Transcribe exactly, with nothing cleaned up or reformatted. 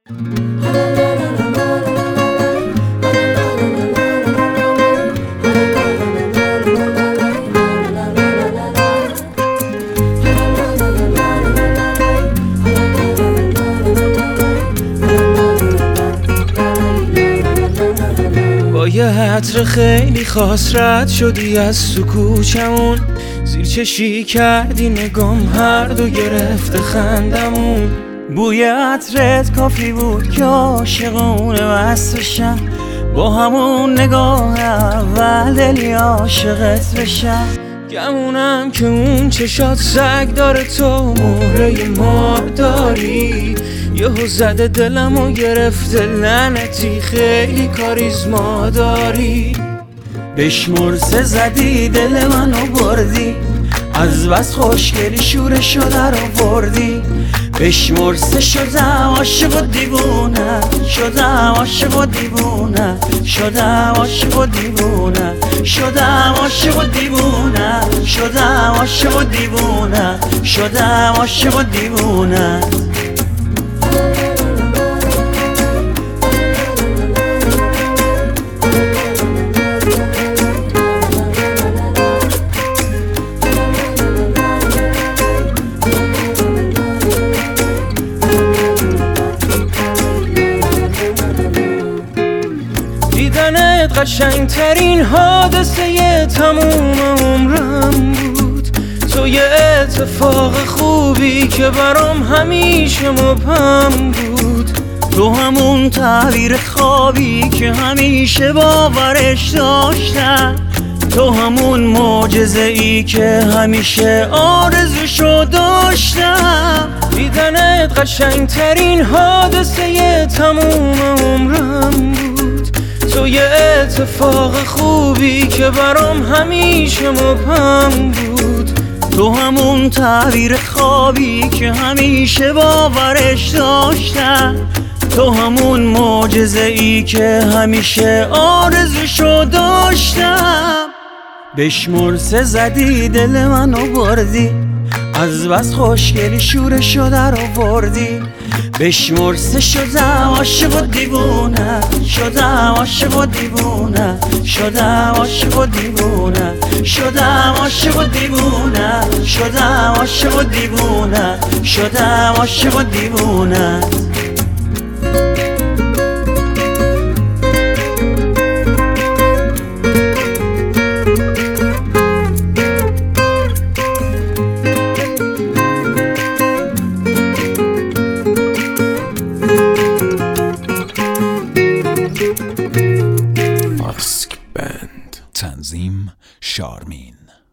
یه عطر خیلی خاص رد شدی از تو کوچمون، زیر چشی کردی نگام هر دو گرفته خندمون. بوی عطرت کافی بود که عاشقونه بست بشم، با همون نگاه اول دلی عاشقت بشم. گمونم که اون چشات سگ داره، تو مهره مار داری. یهو زده دلم و گرفته لعنتی، خیلی کاریزما داری. بشمر سه زدی دل منو بردی، از بس خوشگلی شور شده رو بردی. بشمر سه شدم عاشق و دیوونه، شدم عاشق و دیوونه، شدم عاشق و دیوونه، شدم عاشق و دیوونه، شدم عاشق و دیوونه، شدم عاشق و دیوونه. دیدنت قشنگ ترین حادثه تموم عمرم بود. تو یه اتفاق خوبی که برام همیشه مبهم بود. تو همون تعبیر خوابی که همیشه باورش داشتم. تو همون معجزه ای که همیشه آرزوشو داشتم. دیدنت قشنگ ترین حادثه تموم عمرم بود. تو یه اتفاق خوبی که برام همیشه مبهم بود. تو همون تعبیر خوابی که همیشه باورش داشتم. تو همون معجزه ای که همیشه آرزوشو داشتم. بشمر سه زدی دل منو بردی، از بس خوشگلی شور شده رو بردی. بشمر سه شدم عاشق و دیوونه، شدم عاشق و دیوونه، شدم عاشق و دیوونه، شدم عاشق و دیوونه، شدم عاشق و دیوونه، شدم عاشق و دیوونه. تنظیم شارمین.